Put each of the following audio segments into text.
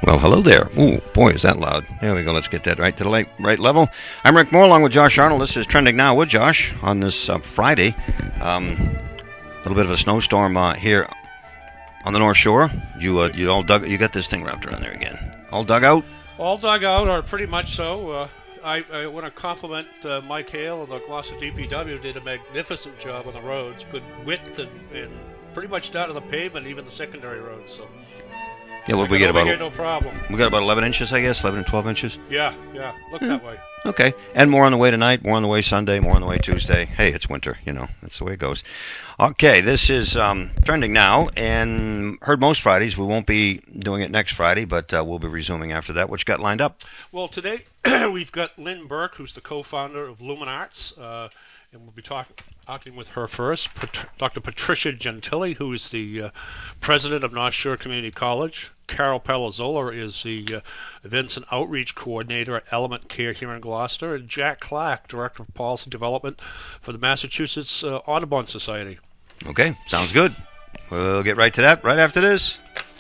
Well, hello there. Ooh, boy, is that loud. There we go. Let's get that right to the right level. I'm Rick Moore along with Josh Arnold. This is Trending Now with Josh on this Friday. A little bit of a snowstorm here on the North Shore. You all dug. You got this thing wrapped around there again. All dug out? All dug out, or pretty much so. I want to compliment Mike Hale and the Gloucester DPW. Did a magnificent job on the roads. Good width and pretty much down to the pavement, even the secondary roads. So. Yeah, what we get about? No problem. We got about 11 inches, I guess, 11 and 12 inches. Yeah, look that way. Okay, and more on the way tonight, more on the way Sunday, more on the way Tuesday. Hey, it's winter, that's the way it goes. Okay, this is Trending Now, and heard most Fridays. We won't be doing it next Friday, but we'll be resuming after that. What you got lined up? Well, today we've got Lynn Burke, who's the co-founder of Lumen Arts, and we'll be talking with her first. Dr. Patricia Gentili, who is the president of North Shore Community College. Carol Palazzola is the Events and Outreach Coordinator at Element Care here in Gloucester. And Jack Clark, Director of Policy Development for the Massachusetts Audubon Society. Okay, sounds good. We'll get right to that right after this.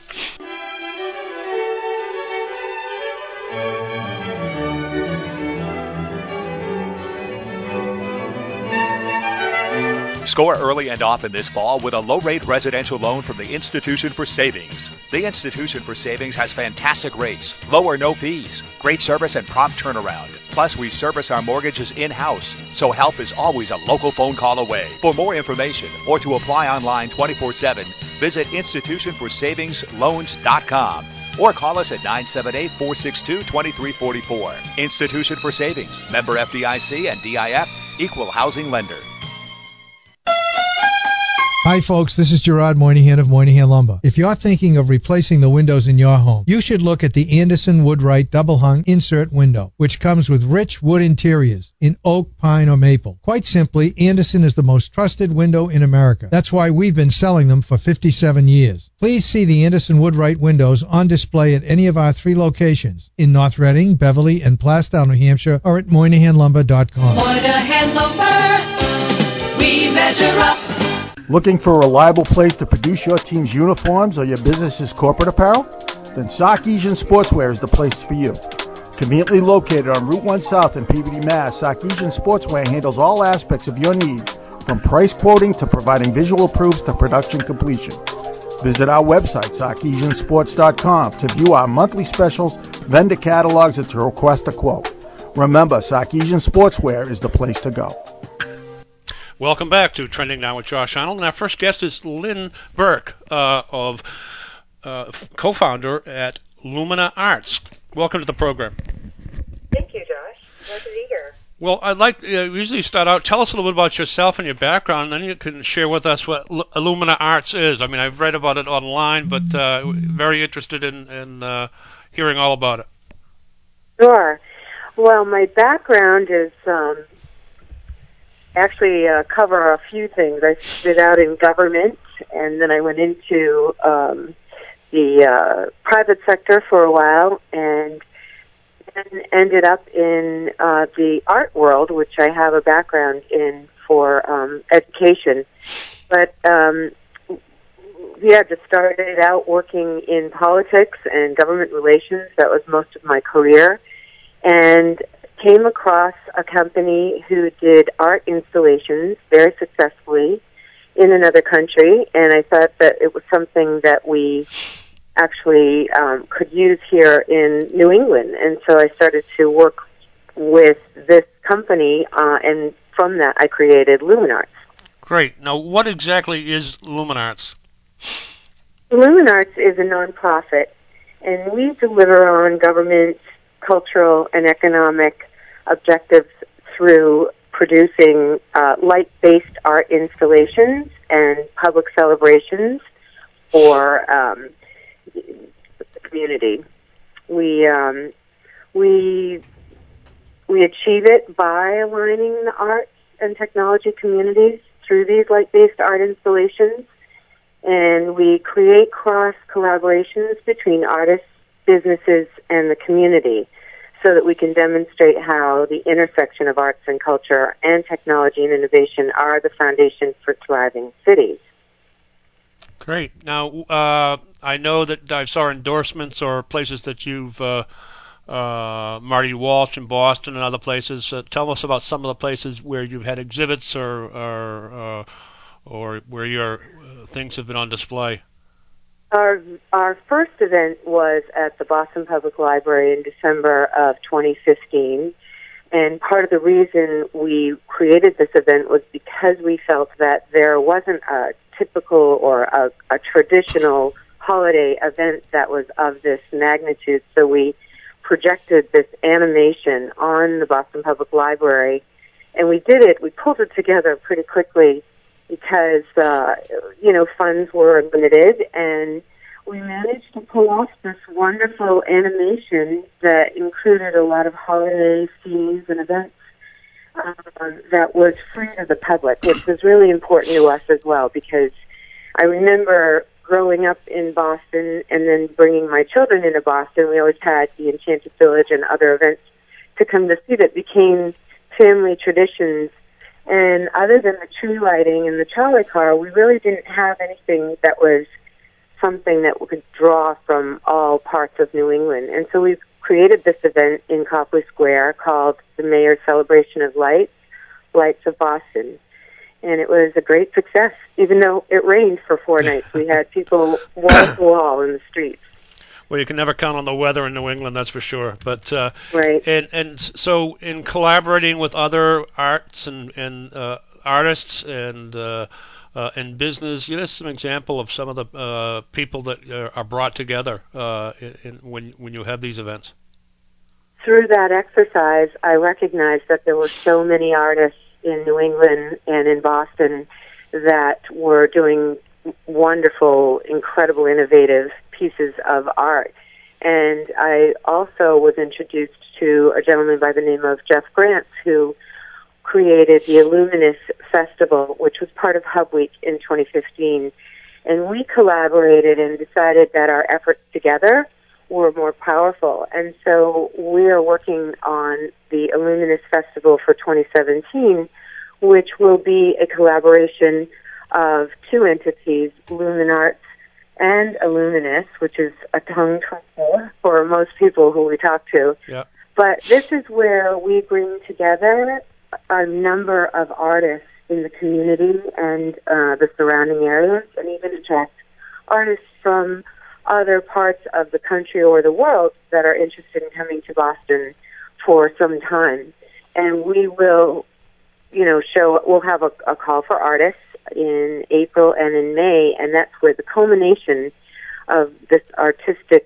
Score early and often this fall with a low-rate residential loan from the Institution for Savings. The Institution for Savings has fantastic rates, low or no fees, great service and prompt turnaround. Plus, we service our mortgages in-house, so help is always a local phone call away. For more information or to apply online 24/7, visit institutionforsavingsloans.com or call us at 978-462-2344. Institution for Savings, member FDIC and DIF, equal housing lender. Hi folks, this is Gerard Moynihan of Moynihan Lumber. If you're thinking of replacing the windows in your home, you should look at the Anderson Woodwright Double Hung Insert Window, which comes with rich wood interiors in oak, pine, or maple. Quite simply, Anderson is the most trusted window in America. That's why we've been selling them for 57 years. Please see the Anderson Woodwright windows on display at any of our 3 locations in North Reading, Beverly, and Plastow, New Hampshire, or at MoynihanLumber.com. Moynihan Lumber, we measure up. Looking for a reliable place to produce your team's uniforms or your business's corporate apparel? Then Sarkeesian Sportswear is the place for you. Conveniently located on Route 1 South in Peabody, Mass., Sarkeesian Sportswear handles all aspects of your needs, from price quoting to providing visual proofs to production completion. Visit our website, sarkeesiansports.com, to view our monthly specials, vendor catalogs, and to request a quote. Remember, Sarkeesian Sportswear is the place to go. Welcome back to Trending Now with Josh Arnold. And our first guest is Lynn Burke, co-founder at Lumina Arts. Welcome to the program. Thank you, Josh. Glad to be here. Well, I'd like usually start out. Tell us a little bit about yourself and your background, and then you can share with us what Lumina Arts is. I mean, I've read about it online, but very interested in hearing all about it. Sure. Well, my background is actually cover a few things. I started out in government, and then I went into the private sector for a while, and then ended up in the art world, which I have a background in for education. But just started out working in politics and government relations. That was most of my career, and came across a company who did art installations very successfully in another country, and I thought that it was something that we actually could use here in New England. And so I started to work with this company, and from that I created Lumen Arts. Great. Now, what exactly is Lumen Arts? Lumen Arts is a nonprofit, and we deliver on government, cultural, and economic objectives through producing light-based art installations and public celebrations for the community. We achieve it by aligning the arts and technology communities through these light-based art installations, and we create cross-collaborations between artists, businesses, and the community, so that we can demonstrate how the intersection of arts and culture and technology and innovation are the foundation for thriving cities. Great. Now, I know that I saw endorsements or places that you've Marty Walsh in Boston and other places. Tell us about some of the places where you've had exhibits or where your things have been on display. Our first event was at the Boston Public Library in December of 2015. And part of the reason we created this event was because we felt that there wasn't a typical or a traditional holiday event that was of this magnitude. So we projected this animation on the Boston Public Library, and we pulled it together pretty quickly because, funds were limited, and we managed to pull off this wonderful animation that included a lot of holiday scenes and events that was free to the public, which was really important to us as well, because I remember growing up in Boston and then bringing my children into Boston. We always had the Enchanted Village and other events to come to see that became family traditions. And other than the tree lighting and the trolley car, we really didn't have anything that was something that we could draw from all parts of New England. And so we've created this event in Copley Square called the Mayor's Celebration of Lights, Lights of Boston. And it was a great success. Even though it rained for 4 nights, we had people wall to wall in the streets. Well, you can never count on the weather in New England, that's for sure. But right. And so, in collaborating with other arts and artists and business, give us some example of some of the people that are brought together when you have these events. Through that exercise, I recognized that there were so many artists in New England and in Boston that were doing wonderful, incredible, innovative pieces of art. And I also was introduced to a gentleman by the name of Jeff Grants, who created the Illuminous Festival, which was part of Hub Week in 2015. And we collaborated and decided that our efforts together were more powerful. And so we are working on the Illuminous Festival for 2017, which will be a collaboration of 2 entities, Luminarts and Illuminous, which is a tongue twister for most people who we talk to. Yep. But this is where we bring together a number of artists in the community and the surrounding areas, and even attract artists from other parts of the country or the world that are interested in coming to Boston for some time. And we will, we'll have a call for artists in April and in May, and that's where the culmination of this artistic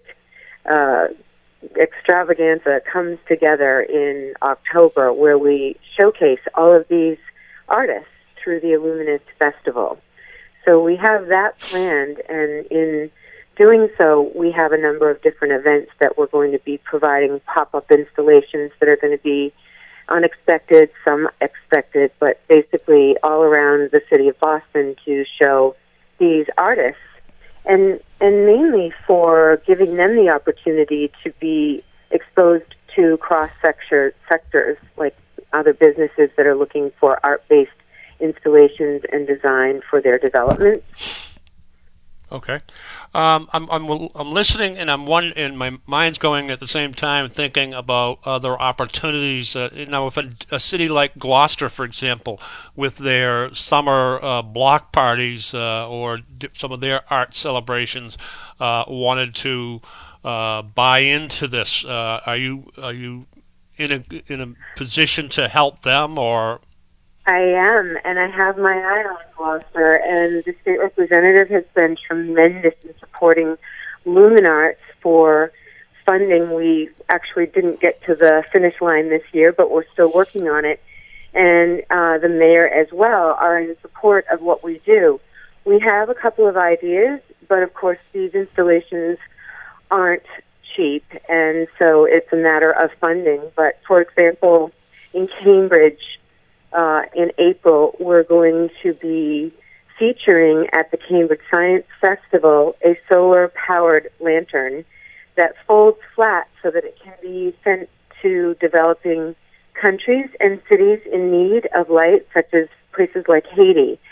extravaganza comes together in October, where we showcase all of these artists through the Illuminous Festival. So we have that planned, and in doing so, we have a number of different events that we're going to be providing pop-up installations that are going to be unexpected, some expected, but basically all around the city of Boston to show these artists, and mainly for giving them the opportunity to be exposed to cross-sectors, like other businesses that are looking for art-based installations and design for their development. Okay. I'm listening, and and my mind's going at the same time thinking about other opportunities. If a city like Gloucester, for example, with their summer block parties or some of their art celebrations, wanted to buy into this, are you in a position to help them, or? I am, and I have my eye on Gloucester, and the state representative has been tremendous in supporting Luminarts for funding. We actually didn't get to the finish line this year, but we're still working on it. And the mayor as well are in support of what we do. We have a couple of ideas, but of course these installations aren't cheap, and so it's a matter of funding. But for example, in Cambridge, in April, we're going to be featuring at the Cambridge Science Festival a solar-powered lantern that folds flat so that it can be sent to developing countries and cities in need of light, such as places like Haiti.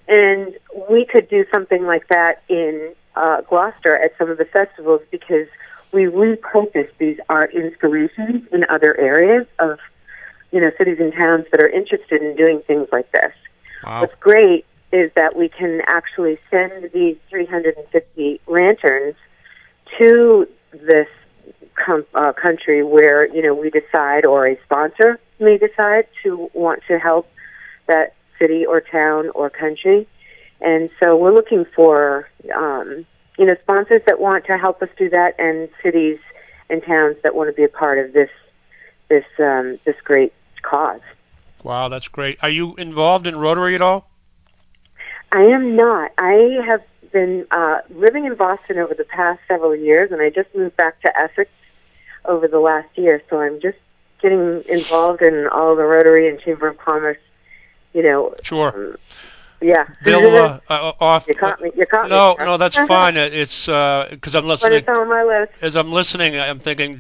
And we could do something like that in Gloucester at some of the festivals because we repurpose these art installations in other areas of, cities and towns that are interested in doing things like this. Wow. What's great is that we can actually send these 350 lanterns to this country where, we decide, or a sponsor may decide to want to help that city or town or country. And so we're looking for, sponsors that want to help us do that, and cities and towns that want to be a part of this great cause. Wow, that's great. Are you involved in Rotary at all? I am not. I have been living in Boston over the past several years, and I just moved back to Essex over the last year, so I'm just getting involved in all the Rotary and Chamber of Commerce, Sure. Yeah. They'll You caught me. No, that's fine. It's because I'm listening. But it's on my list. As I'm listening, I'm thinking,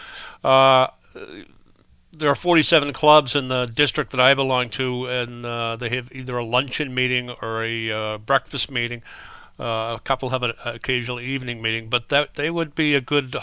there are 47 clubs in the district that I belong to, and they have either a luncheon meeting or a breakfast meeting. A couple have an occasional evening meeting, but they would be a good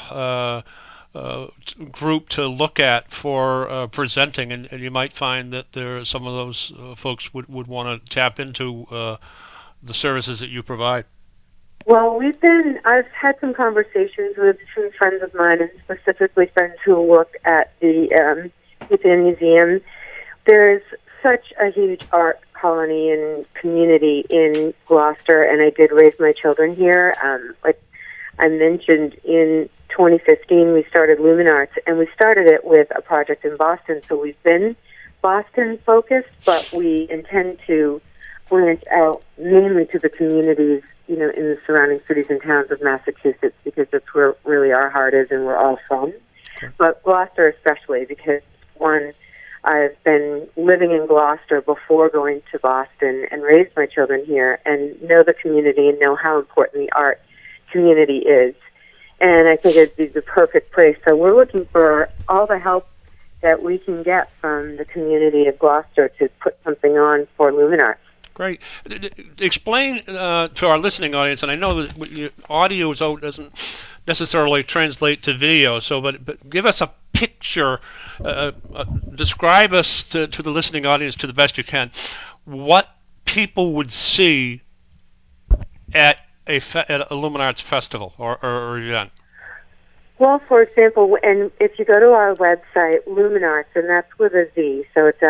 group to look at for presenting, and you might find that there some of those folks would want to tap into the services that you provide. Well, I've had some conversations with some friends of mine, and specifically friends who work at the Museum Museum. There's such a huge art colony and community in Gloucester, and I did raise my children here. Like I mentioned, in 2015 we started Luminarts, and we started it with a project in Boston, so we've been Boston focused, but we intend to branch out mainly to the communities, in the surrounding cities and towns of Massachusetts, because that's where really our heart is and we're all from. Sure. But Gloucester especially, because one, I've been living in Gloucester before going to Boston and raised my children here and know the community and know how important the art community is. And I think it'd be the perfect place. So we're looking for all the help that we can get from the community of Gloucester to put something on for Luminarts. Great. Explain to our listening audience, and I know that audio doesn't necessarily translate to video, but give us a picture, describe us to the listening audience to the best you can, what people would see at a Luminarts festival or event. Well, for example, and if you go to our website, Luminarts, and that's with a Z, so it's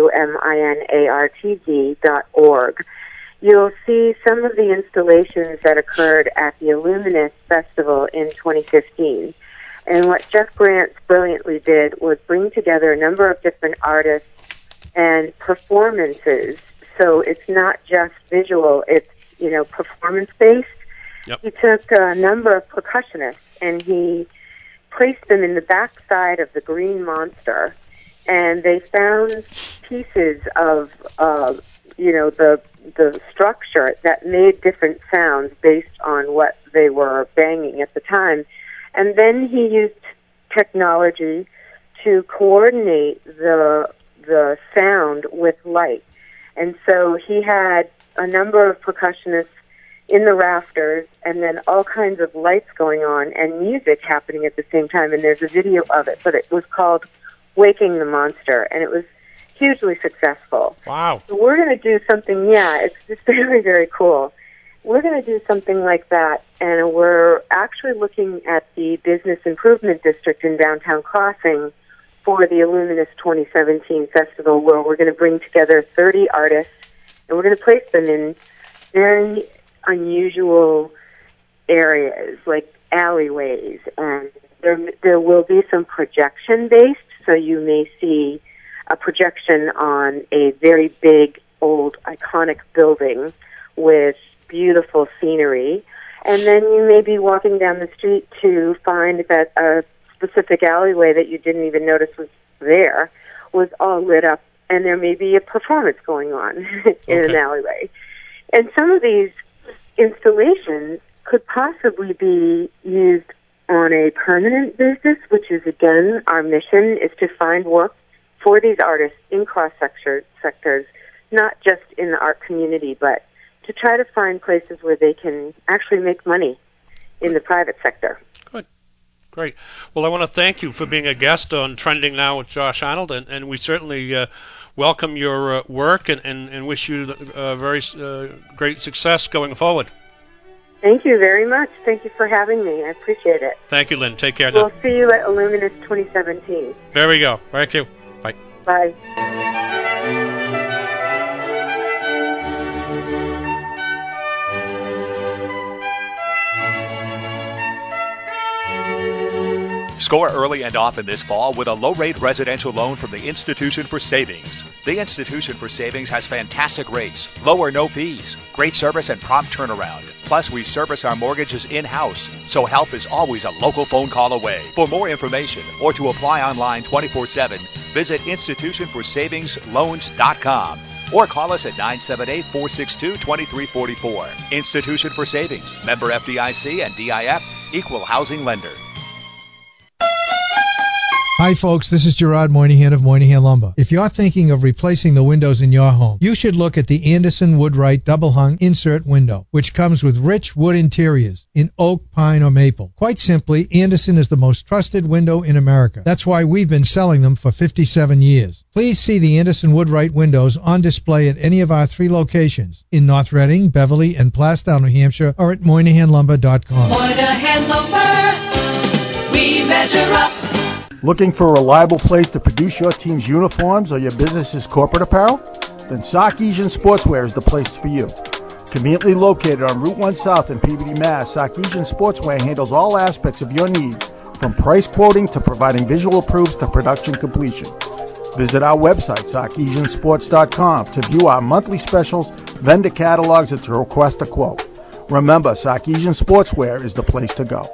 LUMINARTZ.org, you'll see some of the installations that occurred at the Illuminist Festival in 2015. And what Jeff Grants brilliantly did was bring together a number of different artists and performances. So it's not just visual, it's, performance-based. Yep. He took a number of percussionists and he placed them in the backside of the Green Monster, and they found pieces of, the structure that made different sounds based on what they were banging at the time. And then he used technology to coordinate the sound with light. And so he had a number of percussionists in the rafters, and then all kinds of lights going on and music happening at the same time. And there's a video of it, but it was called Waking the Monster, and it was hugely successful. Wow. So we're going to do something, it's just very, very cool. We're going to do something like that, and we're actually looking at the Business Improvement District in Downtown Crossing for the Illuminist 2017 Festival, where we're going to bring together 30 artists, and we're going to place them in very unusual areas like alleyways, and there will be some projection based, so you may see a projection on a very big old iconic building with beautiful scenery, and then you may be walking down the street to find that a specific alleyway that you didn't even notice was there was all lit up, and there may be a performance going on in an alleyway. And some of these installations could possibly be used on a permanent basis, which is, again, our mission is to find work for these artists in cross sectors, not just in the art community, but to try to find places where they can actually make money in the private sector. Good. Great. Well, I want to thank you for being a guest on Trending Now with Josh Arnold, and we certainly welcome your work and wish you very great success going forward. Thank you very much. Thank you for having me. I appreciate it. Thank you, Lynn. Take care now. We'll see you at Illuminous 2017. There we go. Thank you. Bye. Bye. Score early and often this fall with a low-rate residential loan from the Institution for Savings. The Institution for Savings has fantastic rates, low or no fees, great service, and prompt turnaround. Plus, we service our mortgages in-house, so help is always a local phone call away. For more information or to apply online 24/7, visit institutionforsavingsloans.com or call us at 978-462-2344. Institution for Savings, member FDIC and DIF, equal housing lender. Hi folks, this is Gerard Moynihan of Moynihan Lumber. If you're thinking of replacing the windows in your home, you should look at the Anderson Woodwright Double Hung Insert Window, which comes with rich wood interiors in oak, pine, or maple. Quite simply, Anderson is the most trusted window in America. That's why we've been selling them for 57 years. Please see the Anderson Woodwright windows on display at any of our 3 locations in North Reading, Beverly, and Plastown, New Hampshire, or at MoynihanLumber.com. Moynihan Lumber, we measure up. Looking for a reliable place to produce your team's uniforms or your business's corporate apparel? Then Sarkeesian Sportswear is the place for you. Conveniently located on Route 1 South in Peabody, Mass., Sarkeesian Sportswear handles all aspects of your needs, from price quoting to providing visual proofs to production completion. Visit our website, sarkeesiansports.com, to view our monthly specials, vendor catalogs, and to request a quote. Remember, Sarkeesian Sportswear is the place to go.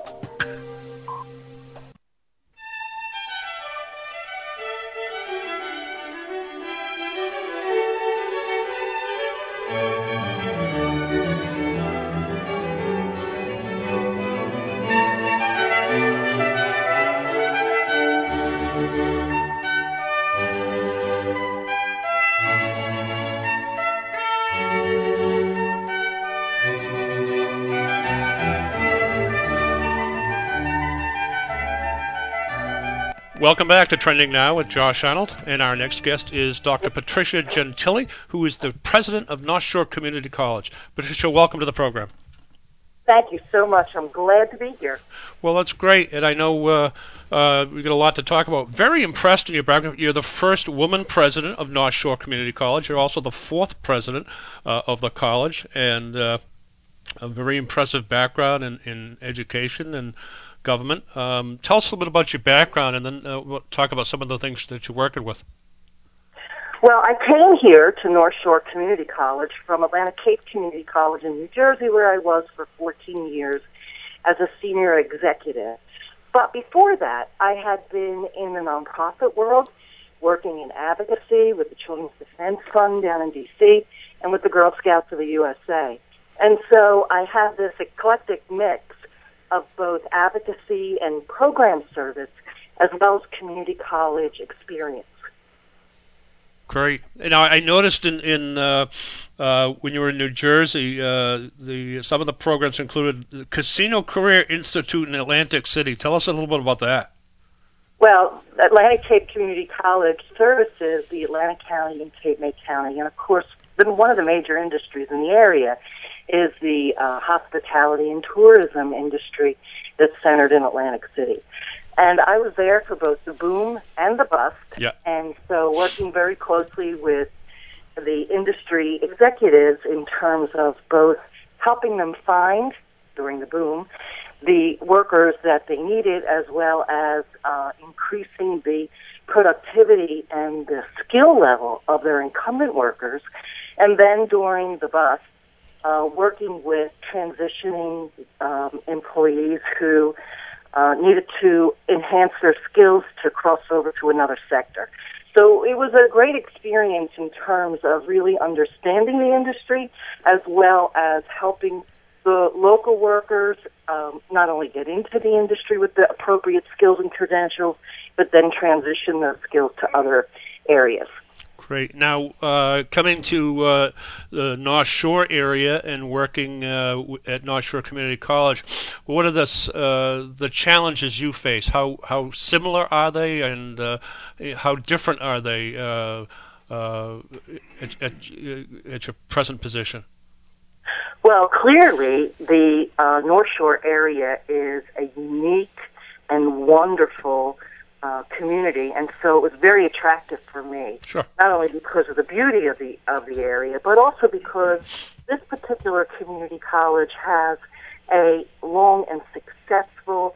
Welcome back to Trending Now with Josh Arnold, and our next guest is Dr. Patricia Gentili, who is the president of North Shore Community College. Patricia, welcome to the program. Thank you so much. I'm glad to be here. Well, that's great, and I know we got a lot to talk about. Very impressed in your background. You're the first woman president of North Shore Community College. You're also the 4th president of the college, and a very impressive background in education and government. Tell us a little bit about your background, and then we'll talk about some of the things that you're working with. Well, I came here to North Shore Community College from Atlantic Cape Community College in New Jersey, where I was for 14 years as a senior executive. But before that, I had been in the nonprofit world, working in advocacy with the Children's Defense Fund down in D.C. and with the Girl Scouts of the USA. And so I have this eclectic mix of both advocacy and program service, as well as community college experience. Great. Now, I noticed in when you were in New Jersey, some of the programs included the Casino Career Institute in Atlantic City. Tell us a little bit about that. Well, Atlantic Cape Community College services the Atlantic County and Cape May County, and of course, one of the major industries in the area is the hospitality and tourism industry that's centered in Atlantic City. And I was there for both the boom and the bust, and so working very closely with the industry executives in terms of both helping them find, during the boom, the workers that they needed, as well as increasing the productivity and the skill level of their incumbent workers. And then during the bust, working with transitioning employees who needed to enhance their skills to cross over to another sector. So it was a great experience in terms of really understanding the industry, as well as helping the local workers not only get into the industry with the appropriate skills and credentials, but then transition those skills to other areas. Great. Now, coming to the North Shore area and working at North Shore Community College, what are the challenges you face? How similar are they, and how different are they at your present position? Well, clearly, the North Shore area is a unique and wonderful community, and so it was very attractive for me. Sure. Not only because of the beauty of the area, but also because this particular community college has a long and successful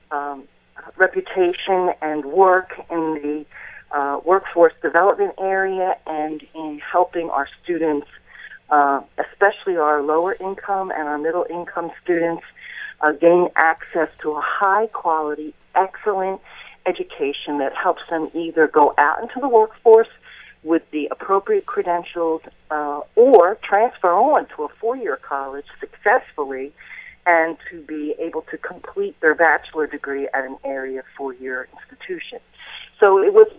reputation and work in the workforce development area and in helping our students, especially our lower income and our middle income students, gain access to a high quality, excellent education that helps them either go out into the workforce with the appropriate credentials or transfer on to a four-year college successfully and to be able to complete their bachelor degree at an area four-year institution. So it was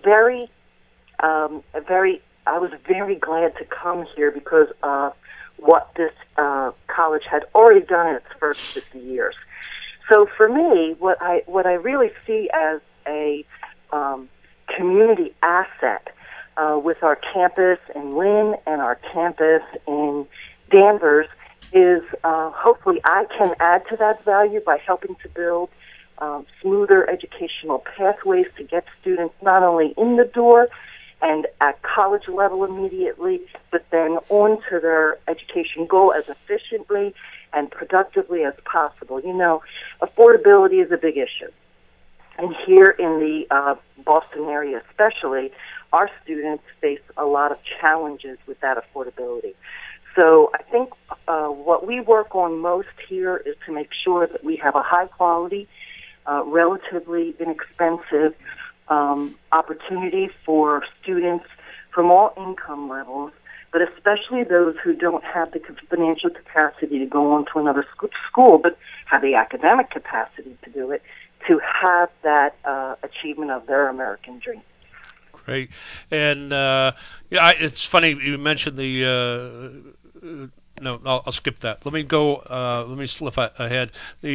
I was very glad to come here because of what this college had already done in its first 50 years. So for me, what I really see as a community asset with our campus in Lynn and our campus in Danvers is hopefully I can add to that value by helping to build smoother educational pathways to get students not only in the door and at college level immediately, but then on to their education goal as efficiently and productively as possible. You know, affordability is a big issue. And here in the Boston area especially, our students face a lot of challenges with that affordability. So I think what we work on most here is to make sure that we have a high quality, relatively inexpensive opportunity for students from all income levels, but especially those who don't have the financial capacity to go on to another school, but have the academic capacity to do it, to have that achievement of their American dream. Great. And it's funny you mentioned the. No, I'll skip that. Let me go. Let me slip ahead.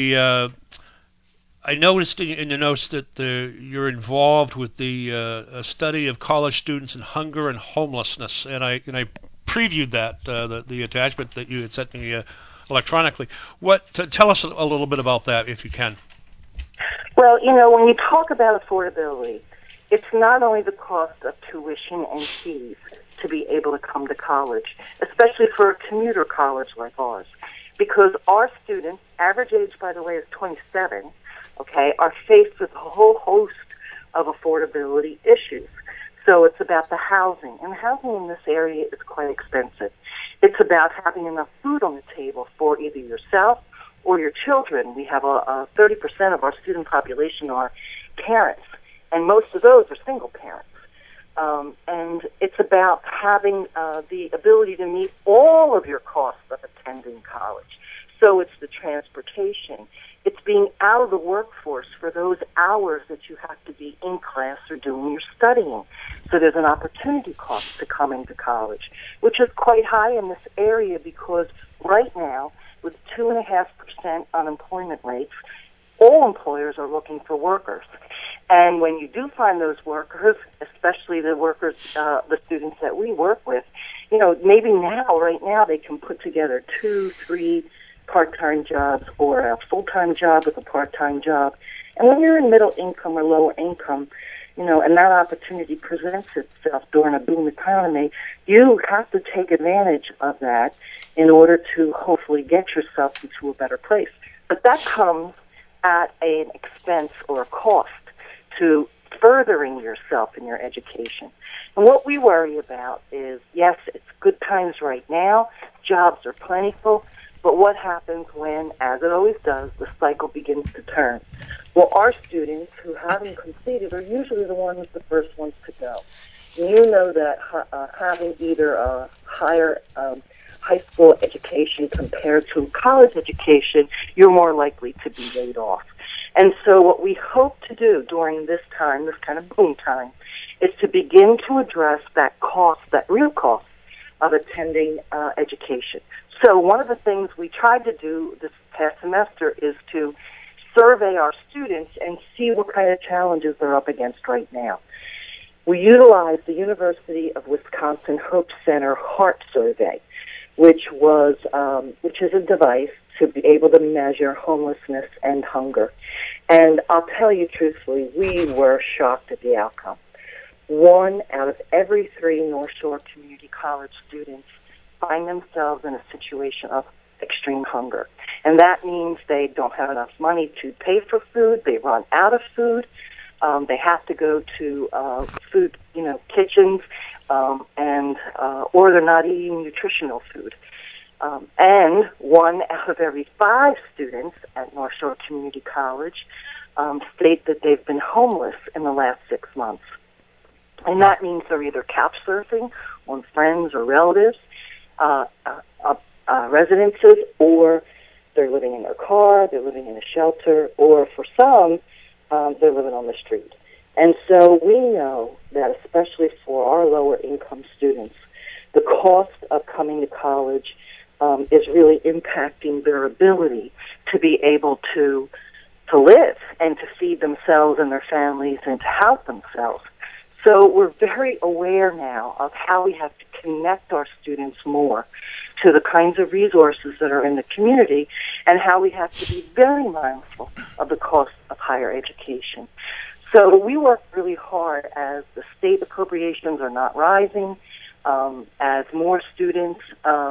I noticed in the notes that you're involved with the study of college students and hunger and homelessness, and I previewed that the attachment that you had sent me electronically. Tell us a little bit about that, if you can. Well, you know, when you talk about affordability, it's not only the cost of tuition and fees to be able to come to college, especially for a commuter college like ours, because our students, average age, by the way, is 27, okay, are faced with a whole host of affordability issues. So it's about the housing, and housing in this area is quite expensive. It's about having enough food on the table for either yourself or your children. We have 30% of our student population are parents, and most of those are single parents. And it's about having the ability to meet all of your costs of attending college. So it's the transportation. It's being out of the workforce for those hours that you have to be in class or doing your studying. So there's an opportunity cost to coming to college, which is quite high in this area because right now, with 2.5% unemployment rates, all employers are looking for workers. And when you do find those workers, especially the workers, the students that we work with, you know, maybe right now, they can put together 2-3 part-time jobs or a full-time job with a part-time job. And when you're in middle income or lower income, you know, and that opportunity presents itself during a boom economy, you have to take advantage of that in order to hopefully get yourself into a better place. But that comes at an expense or a cost to furthering yourself in your education. And what we worry about is, yes, it's good times right now, jobs are plentiful, but what happens when, as it always does, the cycle begins to turn? Well, our students who haven't completed are usually the first ones to go. And you know that having either a higher high school education compared to college education, you're more likely to be laid off. And so what we hope to do during this time, this kind of boom time, is to begin to address that cost, that real cost of attending education. So one of the things we tried to do this past semester is to survey our students and see what kind of challenges they're up against right now. We utilized the University of Wisconsin Hope Center Heart Survey, which is a device to be able to measure homelessness and hunger. And I'll tell you truthfully, we were shocked at the outcome. 1 out of every 3 North Shore Community College students find themselves in a situation of extreme hunger. And that means they don't have enough money to pay for food, they run out of food, they have to go to food, kitchens, or they're not eating nutritional food. And 1 out of every 5 students at North Shore Community College state that they've been homeless in the last 6 months. And that means they're either couch surfing on friends or relatives' residences, or they're living in their car, they're living in a shelter, or for some, they're living on the street. And so we know that especially for our lower income students, the cost of coming to college is really impacting their ability to be able to live and to feed themselves and their families and to house themselves. So we're very aware now of how we have to connect our students more to the kinds of resources that are in the community, and how we have to be very mindful of the cost of higher education. So we work really hard as the state appropriations are not rising, as more students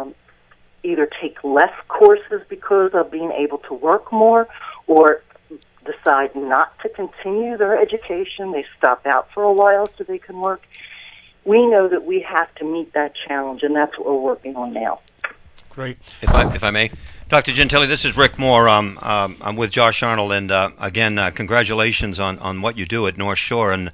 either take less courses because of being able to work more, or decide not to continue their education. They stop out for a while so they can work. We know that we have to meet that challenge, and that's what we're working on now. Great. If I may, Dr. Gentile, this is Rick Moore. I'm with Josh Arnold, and again, congratulations on what you do at North Shore. And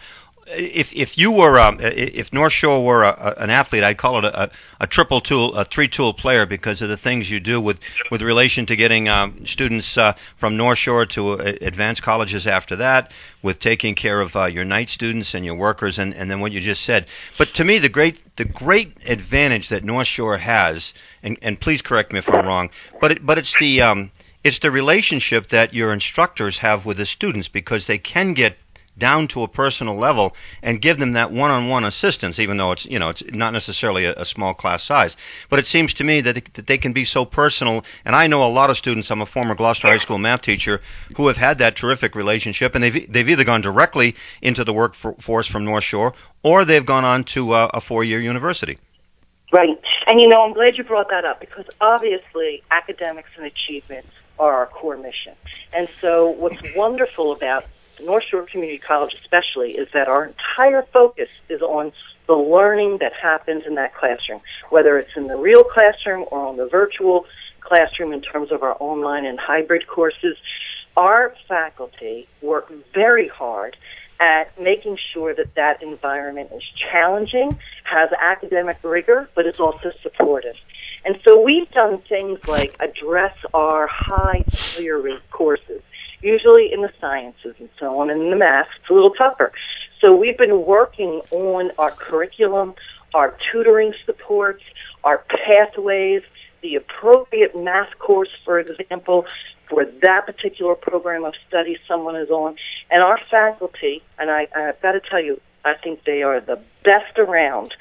if North Shore were an athlete, I'd call it a triple tool, a 3-tool player, because of the things you do with relation to getting students from North Shore to advanced colleges after that, with taking care of your night students and your workers, and then what you just said. But to me, the great advantage that North Shore has, and please correct me if I'm wrong, but it's the relationship that your instructors have with the students, because they can get down to a personal level and give them that one-on-one assistance, even though it's not necessarily a small class size. But it seems to me that they can be so personal, and I know a lot of students. I'm a former Gloucester High School math teacher who have had that terrific relationship, and they've either gone directly into the workforce from North Shore, or they've gone on to a 4-year university. Right. And I'm glad you brought that up, because obviously academics and achievements are our core mission. And so what's wonderful about North Shore Community College especially is that our entire focus is on the learning that happens in that classroom, whether it's in the real classroom or on the virtual classroom in terms of our online and hybrid courses. Our faculty work very hard at making sure that environment is challenging, has academic rigor, but is also supportive. And so we've done things like address our high failure rate courses, usually in the sciences and so on, and in the math, it's a little tougher. So we've been working on our curriculum, our tutoring supports, our pathways, the appropriate math course, for example, for that particular program of study someone is on. And our faculty, and I've got to tell you, I think they are the best around,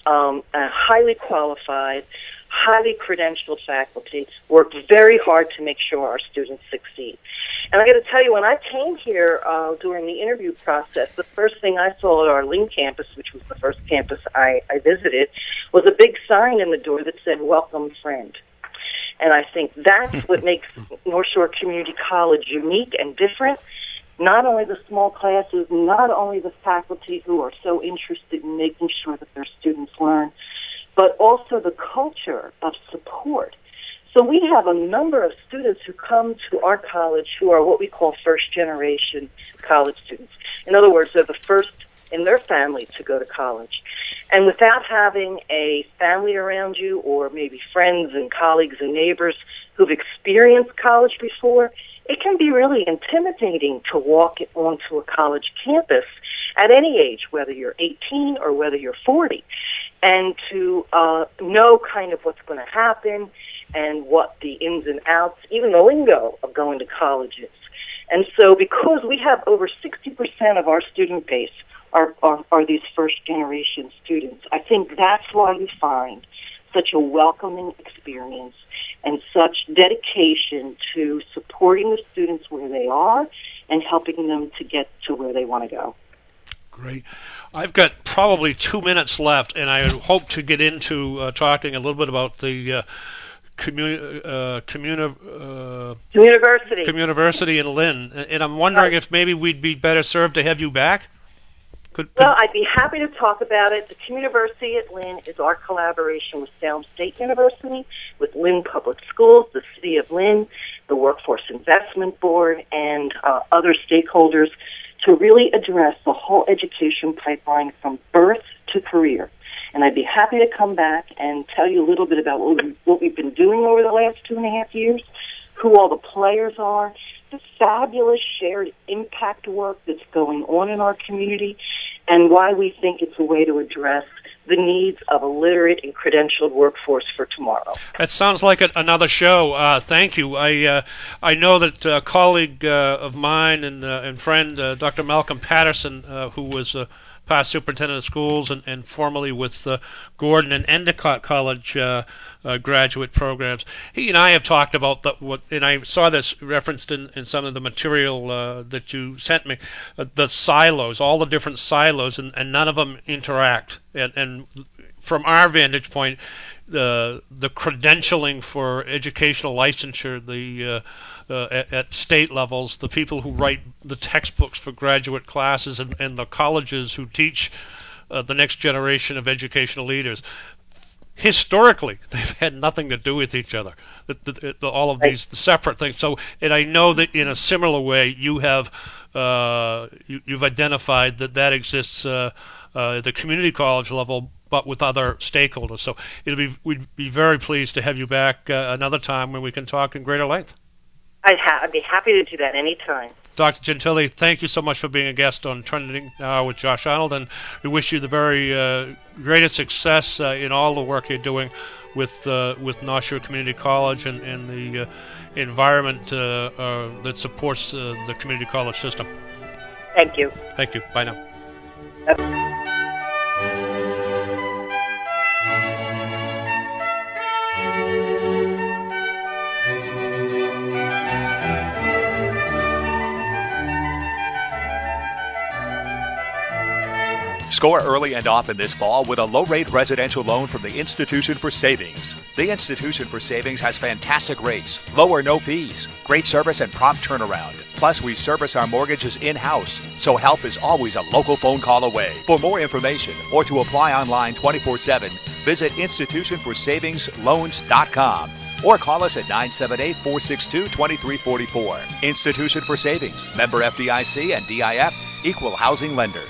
highly qualified, highly credentialed faculty, work very hard to make sure our students succeed. And I got to tell you, when I came here during the interview process, the first thing I saw at our Lynn campus, which was the first campus I visited, was a big sign in the door that said, "Welcome, friend." And I think that's what makes North Shore Community College unique and different. Not only the small classes, not only the faculty who are so interested in making sure that their students learn, but also the culture of support. So we have a number of students who come to our college who are what we call first-generation college students. In other words, they're the first in their family to go to college. And without having a family around you, or maybe friends and colleagues and neighbors who've experienced college before, it can be really intimidating to walk onto a college campus at any age, whether you're 18 or whether you're 40, and to know kind of what's going to happen and what the ins and outs, even the lingo of going to college is. And so because we have over 60% of our student base are these first-generation students, I think that's why we find such a welcoming experience and such dedication to supporting the students where they are and helping them to get to where they want to go. Great. I've got probably 2 minutes left, and I hope to get into talking a little bit about the Communiversity in Lynn. And I'm wondering if maybe we'd be better served to have you back? Well, I'd be happy to talk about it. The Communiversity at Lynn is our collaboration with Salem State University, with Lynn Public Schools, the City of Lynn, the Workforce Investment Board, and other stakeholders to really address the whole education pipeline from birth to career. And I'd be happy to come back and tell you a little bit about what we've been doing over the last 2.5 years, who all the players are, the fabulous shared impact work that's going on in our community, and why we think it's a way to address the needs of a literate and credentialed workforce for tomorrow. That sounds like another show. Thank you. I know that a colleague of mine and friend, Dr. Malcolm Patterson, who was past superintendent of schools and formerly with Gordon and Endicott College graduate programs. He and I have talked about and I saw this referenced in some of the material that you sent me, the silos, all the different silos, and none of them interact. And from our vantage point, the credentialing for educational licensure, at state levels, the people who write the textbooks for graduate classes, and the colleges who teach the next generation of educational leaders, historically, they've had nothing to do with each other. All of these separate things. So, and I know that in a similar way, you have you've identified that exists at the community college level, but with other stakeholders. So we'd be very pleased to have you back another time when we can talk in greater length. I'd be happy to do that anytime. Dr. Gentile, thank you so much for being a guest on Trending Now with Josh Arnold, and we wish you the very greatest success in all the work you're doing with North Shore Community College and the environment that supports the community college system. Thank you. Thank you. Bye now. Score early and often this fall with a low-rate residential loan from the Institution for Savings. The Institution for Savings has fantastic rates, low or no fees, great service, and prompt turnaround. Plus, we service our mortgages in-house, so help is always a local phone call away. For more information or to apply online 24/7, visit institutionforsavingsloans.com or call us at 978-462-2344. Institution for Savings, member FDIC and DIF, equal housing lender.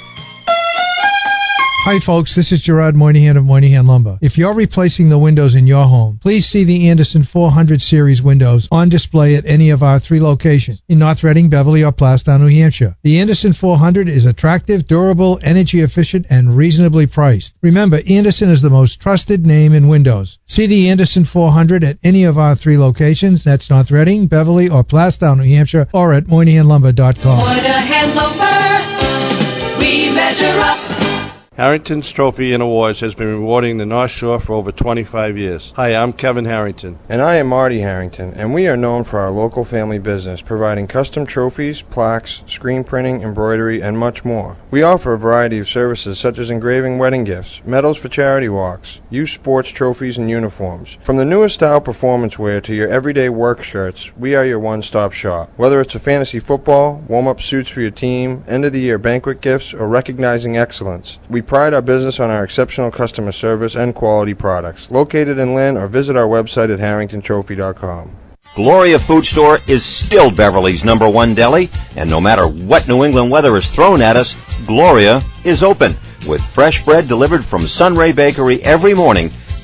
Hi folks, this is Gerard Moynihan of Moynihan Lumber. If you're replacing the windows in your home, please see the Anderson 400 series windows on display at any of our 3 locations in North Reading, Beverly, or Plastown, New Hampshire. The Anderson 400 is attractive, durable, energy efficient, and reasonably priced. Remember, Anderson is the most trusted name in windows. See the Anderson 400 at any of our 3 locations. That's North Reading, Beverly, or Plastown, New Hampshire, or at MoynihanLumber.com. Moynihan Lumber, we measure up. Harrington's Trophy and Awards has been rewarding the North Shore for over 25 years. Hi, I'm Kevin Harrington. And I am Marty Harrington, and we are known for our local family business, providing custom trophies, plaques, screen printing, embroidery, and much more. We offer a variety of services such as engraving wedding gifts, medals for charity walks, youth sports trophies, and uniforms. From the newest style performance wear to your everyday work shirts, we are your one-stop shop. Whether it's a fantasy football, warm-up suits for your team, end-of-the-year banquet gifts, or recognizing excellence, we pride our business on our exceptional customer service and quality products. Located in Lynn, or visit our website at harringtontrophy.com. Gloria Food Store is still Beverly's #1 deli, and no matter what New England weather is thrown at us, Gloria is open. With fresh bread delivered from Sunray Bakery every morning,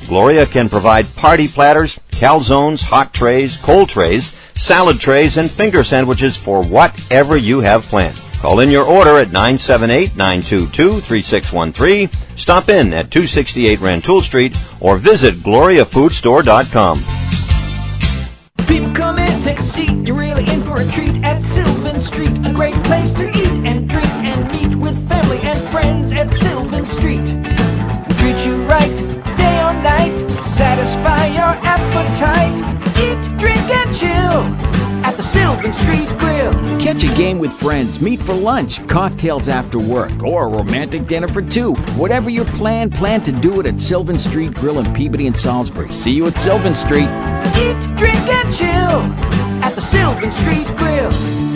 Gloria can provide party platters, calzones, hot trays, cold trays, salad trays, and finger sandwiches for whatever you have planned. Call in your order at 978-922-3613, stop in at 268 Rantoul Street, or visit GloriaFoodStore.com. People come in, take a seat, you're really in for a treat at Sylvan Street. A great place to eat and drink and meet with family and friends at Sylvan Street. Treat you right, day or night, satisfy your appetite. Eat, drink, and chill at the Sylvan Street Grill. Catch a game with friends, meet for lunch, cocktails after work, or a romantic dinner for two. Whatever your plan to do it at Sylvan Street Grill in Peabody and Salisbury. See you at Sylvan Street. Eat, drink, and chill at the Sylvan Street Grill.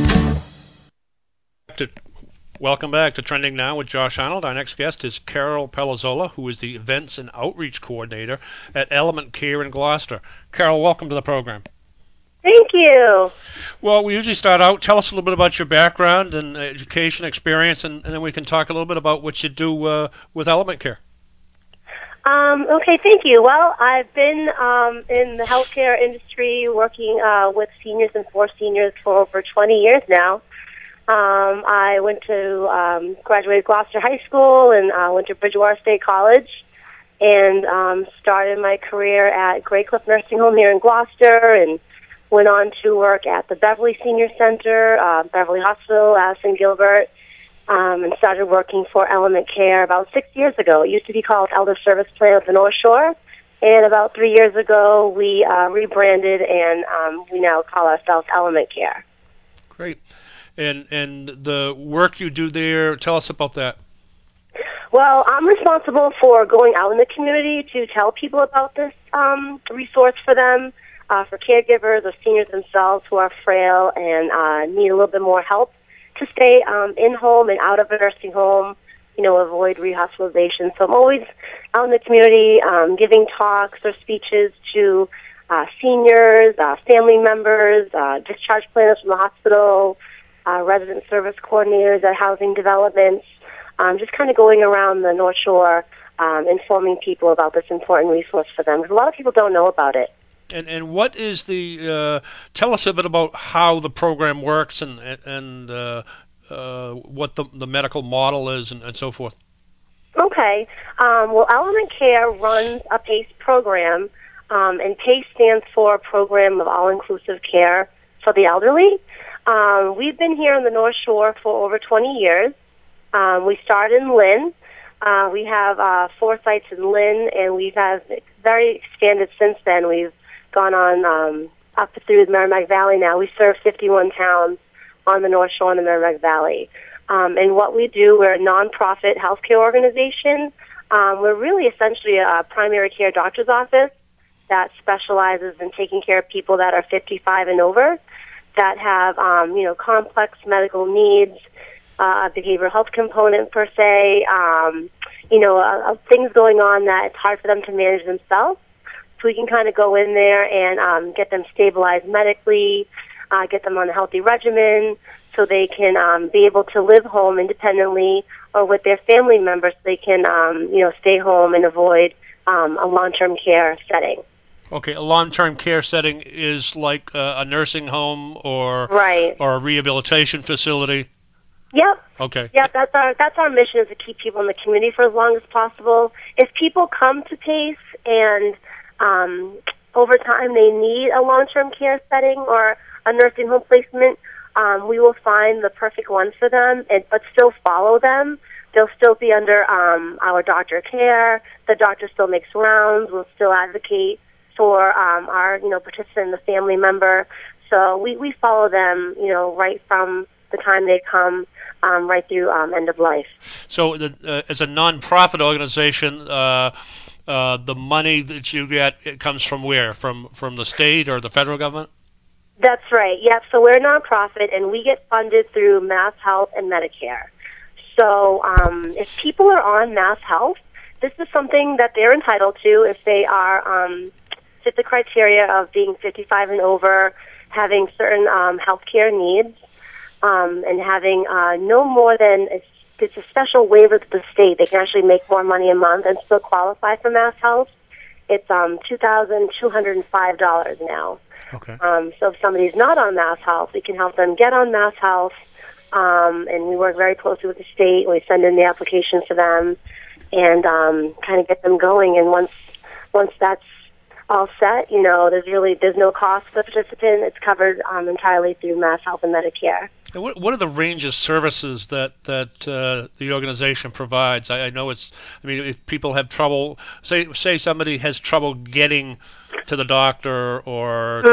Welcome back to Trending Now with Josh Arnold. Our next guest is Carol Pelazzola, who is the Events and Outreach Coordinator at Element Care in Gloucester. Carol, welcome to the program. Thank you. Well, we usually start out, tell us a little bit about your background and education experience, and then we can talk a little bit about what you do with Element Care. Okay, thank you. Well, I've been in the healthcare industry working with seniors and for seniors for over 20 years now. I went to graduated Gloucester High School and went to Bridgewater State College and started my career at Grey Cliff Nursing Home here in Gloucester and went on to work at the Beverly Senior Center, Beverly Hospital, Addison Gilbert, and started working for Element Care about 6 years ago. It used to be called Elder Service Plan of the North Shore, and about 3 years ago we rebranded and we now call ourselves Element Care. Great. And the work you do there, tell us about that. Well, I'm responsible for going out in the community to tell people about this resource for them, for caregivers or seniors themselves who are frail and need a little bit more help to stay in home and out of a nursing home, avoid rehospitalization. So I'm always out in the community giving talks or speeches to seniors, family members, discharge planners from the hospital, resident service coordinators at housing developments, just kind of going around the North Shore informing people about this important resource for them, because a lot of people don't know about it. And what is tell us a bit about how the program works and what the medical model is and so forth. Okay. Well, Element Care runs a PACE program, and PACE stands for Program of All-Inclusive Care for the Elderly. We've been here on the North Shore for over 20 years. We started in Lynn. We have 4 sites in Lynn, and we've had very expanded since then. We've gone on up through the Merrimack Valley now. We serve 51 towns on the North Shore and the Merrimack Valley. And what we do, we're a nonprofit healthcare organization. We're really essentially a primary care doctor's office that specializes in taking care of people that are 55 and over, that have, complex medical needs, a behavioral health component per se, things going on that it's hard for them to manage themselves. So we can kind of go in there and get them stabilized medically, get them on a healthy regimen so they can be able to live home independently or with their family members so they can, stay home and avoid a long-term care setting. Okay, a long-term care setting is like a nursing home or a rehabilitation facility. Yep. Okay. Yep, that's our mission, is to keep people in the community for as long as possible. If people come to PACE and over time they need a long-term care setting or a nursing home placement, we will find the perfect one for them, but still follow them. They'll still be under our doctor care. The doctor still makes rounds. We'll still advocate for our participant, the family member. So we follow them, right from the time they come right through end of life. So as a nonprofit organization, the money that you get, it comes from where? From the state or the federal government? That's right. Yep. So we're a nonprofit, and we get funded through Mass Health and Medicare. So if people are on Mass Health, this is something that they're entitled to if they are fit the criteria of being 55 and over, having certain health care needs, and having no more than it's a special waiver to the state. They can actually make more money a month and still qualify for Mass Health. it's $2,205 now. Okay. So if somebody's not on Mass Health, we can help them get on Mass Health, and we work very closely with the state. We send in the application to them and kind of get them going. And once that's all set, there's no cost for the participant. It's covered entirely through Mass Health and Medicare. And what are the range of services that the organization provides? I know if people have trouble, say somebody has trouble getting to the doctor, or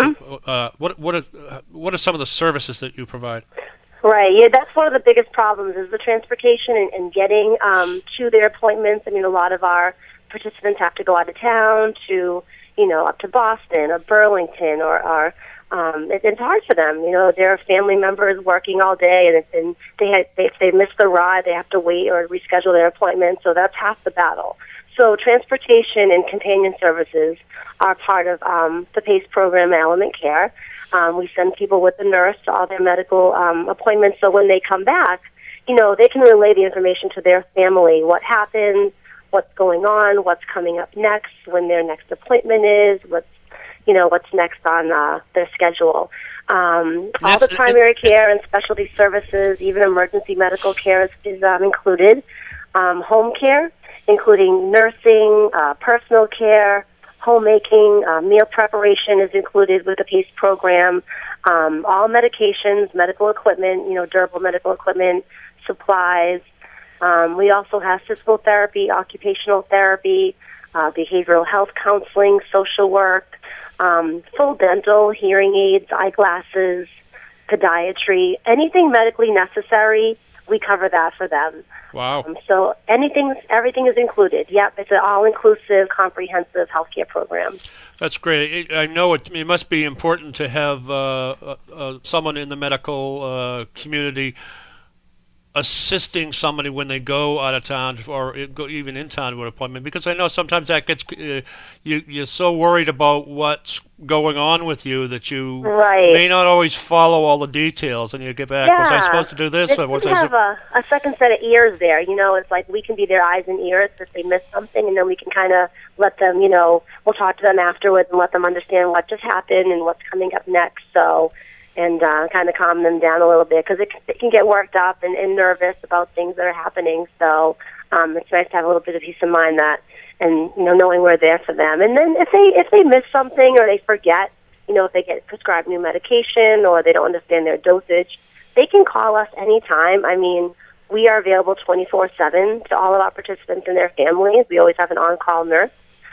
what are some of the services that you provide? Right, yeah, that's one of the biggest problems is the transportation and getting to their appointments. I mean, a lot of our participants have to go out of town to, up to Boston or Burlington or it's hard for them. Their family members working all day, and if they miss the ride, they have to wait or reschedule their appointment. So that's half the battle. So transportation and companion services are part of the PACE program, Element Care. We send people with the nurse to all their medical appointments. So when they come back, they can relay the information to their family. What happened? What's going on? What's coming up next? When their next appointment is? What's next on their schedule. All the primary care and specialty services, even emergency medical care is included. Home care, including nursing, personal care, homemaking, meal preparation is included with the PACE program. All medications, medical equipment, durable medical equipment, supplies. We also have physical therapy, occupational therapy, behavioral health counseling, social work, full dental, hearing aids, eyeglasses, podiatry, anything medically necessary, we cover that for them. Wow. So everything is included. Yep, it's an all-inclusive, comprehensive healthcare program. That's great. I know it must be important to have someone in the medical community assisting somebody when they go out of town or go even in town to an appointment, because I know sometimes that gets you're so worried about what's going on with you that you may not always follow all the details, and you get back, was I supposed to do this? Or was I have a second set of ears there. It's like we can be their eyes and ears if they miss something, and then we can kind of let them, we'll talk to them afterwards and let them understand what just happened and what's coming up next. So. And kind of calm them down a little bit, because it can get worked up and nervous about things that are happening. So it's nice to have a little bit of peace of mind and knowing we're there for them. And then if they miss something or they forget, if they get prescribed new medication or they don't understand their dosage, they can call us anytime. I mean, we are available 24/7 to all of our participants and their families. We always have an on-call nurse.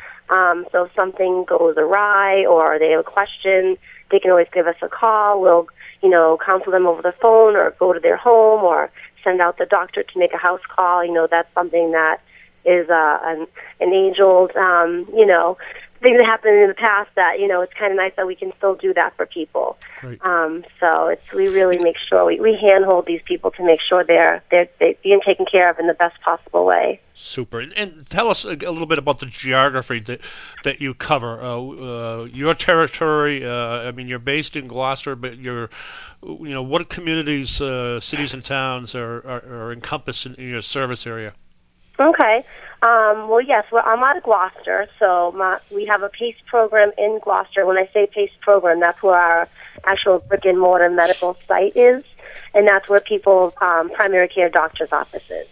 So if something goes awry or they have a question, they can always give us a call. We'll, counsel them over the phone or go to their home or send out the doctor to make a house call. That's something that is an age-old, thing that happened in the past that, it's kind of nice that we can still do that for people. Right. So we really make sure we handhold these people to make sure they're being taken care of in the best possible way. Super. And tell us a little bit about the geography that you cover. Your territory, you're based in Gloucester, but what communities, cities and towns are encompassed in your service area? Okay. Well, yes, I'm out of Gloucester, so we have a PACE program in Gloucester. When I say PACE program, that's where our actual brick-and-mortar medical site is, and that's where people's primary care doctor's office is.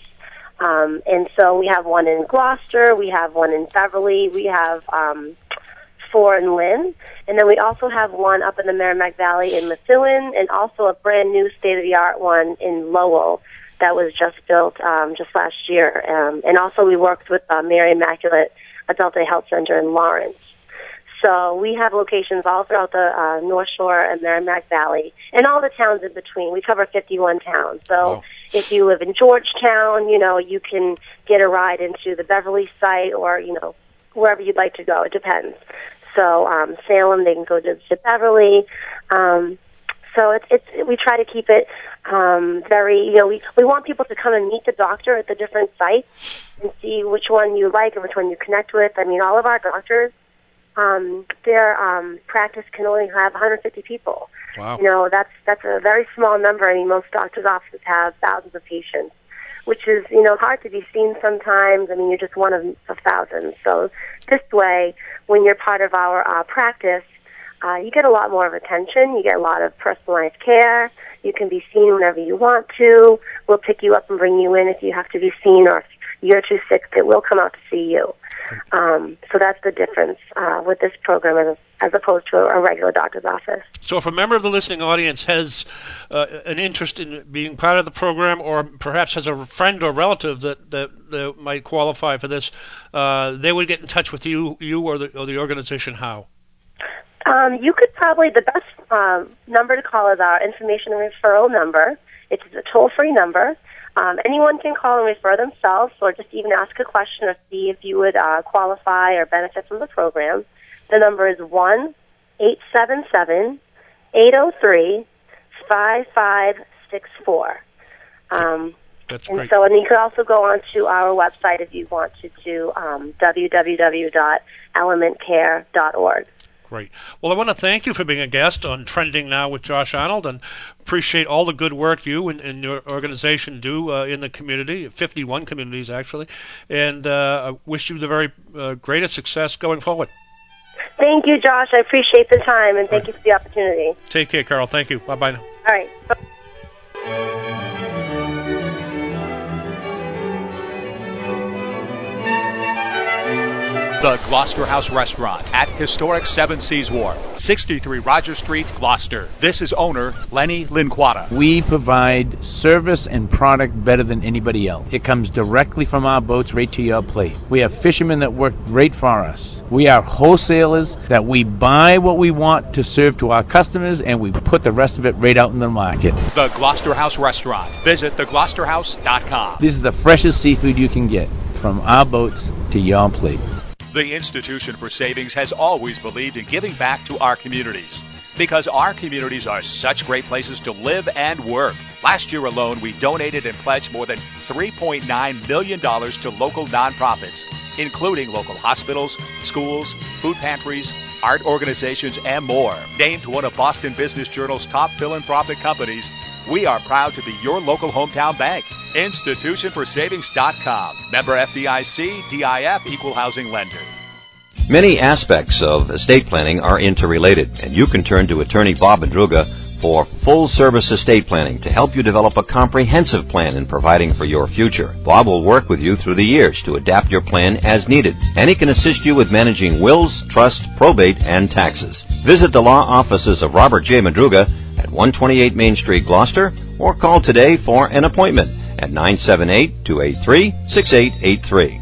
And so we have one in Gloucester, we have one in Beverly, we have 4 in Lynn, and then we also have one up in the Merrimack Valley in Methuen, and also a brand-new state-of-the-art one in Lowell that was just built just last year. And also we worked with Mary Immaculate Adult Day Health Center in Lawrence. So we have locations all throughout the North Shore and Merrimack Valley and all the towns in between. We cover 51 towns. So if you live in Georgetown, you can get a ride into the Beverly site or, wherever you'd like to go. It depends. So Salem, they can go to Beverly. So we try to keep it very, we want people to come and meet the doctor at the different sites and see which one you like and which one you connect with. I mean, all of our doctors, their practice can only have 150 people. Wow. That's a very small number. I mean, most doctors' offices have thousands of patients. which is, hard to be seen sometimes. I mean, you're just one of thousands. So this way, when you're part of our practice, you get a lot more of attention. You get a lot of personalized care. You can be seen whenever you want to. We'll pick you up and bring you in if you have to be seen, or if you're too sick, that we'll come out to see you. So that's the difference with this program as opposed to a regular doctor's office. So if a member of the listening audience has an interest in being part of the program, or perhaps has a friend or relative that might qualify for this, they would get in touch with you or the organization. How? You could probably, the best number to call is our information and referral number. It's a toll-free number. Anyone can call and refer themselves, or just even ask a question or see if you would qualify or benefit from the program. The number is 1-877-803-5564. That's great. And you can also go onto our website if you want to www.elementcare.org. Great. Well, I want to thank you for being a guest on Trending Now with Josh Arnold, and appreciate all the good work you and your organization do in the community, 51 communities actually, and I wish you the very greatest success going forward. Thank you, Josh. I appreciate the time, and thank you for the opportunity. Take care, Carol. Thank you. Bye-bye now. All right. The Gloucester House Restaurant at historic Seven Seas Wharf, 63 Roger Street, Gloucester. This is owner Lenny Linquata. We provide service and product better than anybody else. It comes directly from our boats right to your plate. We have fishermen that work great for us. We are wholesalers that we buy what we want to serve to our customers, and we put the rest of it right out in the market. The Gloucester House Restaurant. Visit thegloucesterhouse.com. This is the freshest seafood you can get, from our boats to your plate. The Institution for Savings has always believed in giving back to our communities, because our communities are such great places to live and work. Last year alone, we donated and pledged more than $3.9 million to local nonprofits, including local hospitals, schools, food pantries, art organizations, and more. Named one of Boston Business Journal's top philanthropic companies, we are proud to be your local hometown bank. InstitutionForSavings.com. Member FDIC, DIF, Equal Housing Lender. Many aspects of estate planning are interrelated, and you can turn to attorney Bob Madruga for full-service estate planning to help you develop a comprehensive plan in providing for your future. Bob will work with you through the years to adapt your plan as needed, and he can assist you with managing wills, trust, probate, and taxes. Visit the law offices of Robert J. Madruga at 128 Main Street, Gloucester, or call today for an appointment at 978-283-6883.